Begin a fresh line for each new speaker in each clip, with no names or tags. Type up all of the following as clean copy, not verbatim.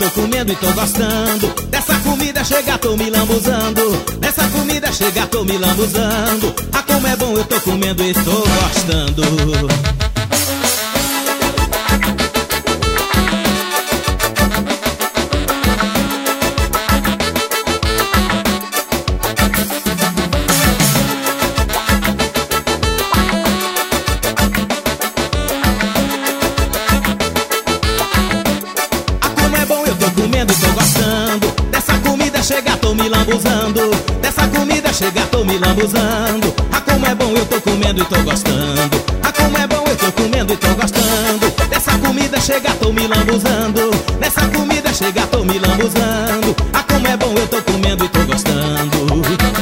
tô comendo e tô gostando. Dessa comida chega, tô me lambuzando. Dessa comida chega, tô me lambuzando. Ah, como é bom, eu tô comendo e tô gostando. Comendo e tô gostando. Dessa comida chega, tô me lambuzando. Dessa comida chega, tô me lambuzando. Ah, como é bom, eu tô comendo e tô gostando. Ah, como é bom, eu tô comendo e tô gostando. Dessa comida chega, tô me lambuzando. Dessa comida chega, tô me lambuzando. Ah, como é bom, eu tô comendo e tô gostando.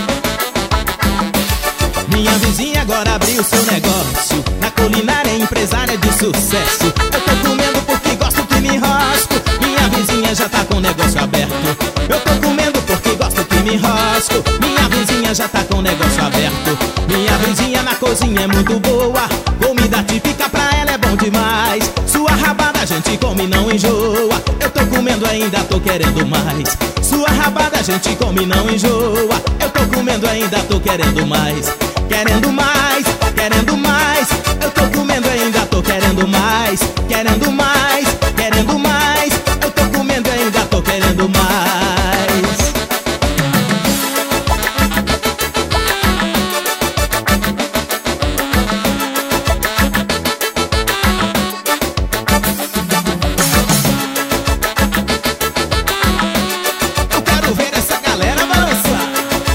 Minha vizinha agora abriu seu negócio. Na culinária é empresária de sucesso. Eu tô comendo porque gosto que me enrosco. Minha vizinha já tá com o negócio aberto. Eu tô comendo porque gosto que me enrosco. Minha vizinha já tá com o negócio aberto. Minha vizinha na cozinha é muito boa. Comida típica pra ela é bom demais. Sua rabada a gente come e não enjoa. Eu tô comendo ainda, tô querendo mais. Sua rabada a gente come e não enjoa. Eu tô comendo ainda, tô querendo mais. Querendo mais, querendo mais. Eu tô comendo ainda, tô querendo mais. Querendo mais, querendo mais. Eu tô comendo ainda, tô querendo mais. Eu quero ver essa galera balançar.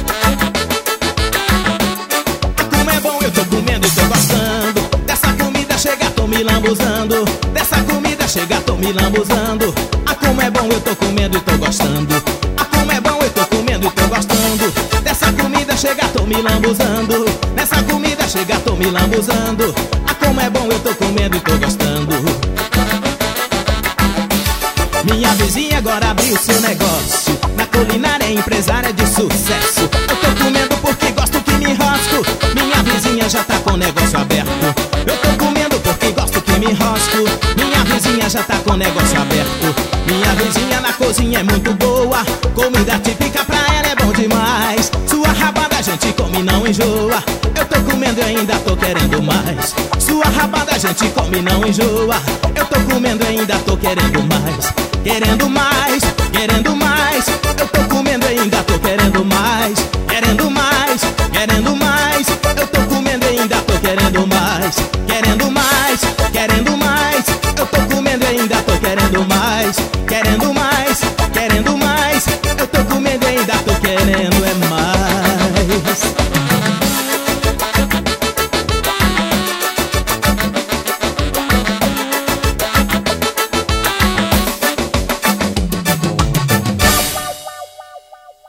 Como é bom, eu tô comendo e tô gostando. Dessa comida chega, tô me lambuzando. Dessa comida chega, tô me lambuzando. Ah, como é bom, eu tô comendo e tô gostando. Ah, como é bom, eu tô comendo e tô gostando. Dessa comida chega, tô me lambuzando. Dessa comida chega, tô me lambuzando. Ah, como é bom, eu tô comendo e tô gostando. Minha vizinha agora abriu seu negócio. Na culinária é empresária de sucesso. Eu tô comendo porque gosto que me enrosco. Minha vizinha já tá com o negócio aberto. Eu tô comendo porque gosto que me enrosco. Minha vizinha já tá com o negócio aberto. Minha vizinha na cozinha é muito boa. Comida típica pra ela é bom demais. Sua rabada a gente come e não enjoa. Eu tô comendo e ainda tô querendo mais. Sua rabada a gente come e não enjoa. Eu tô comendo e ainda tô querendo mais. Querendo mais, querendo mais. Eu tô comendo e ainda tô querendo mais.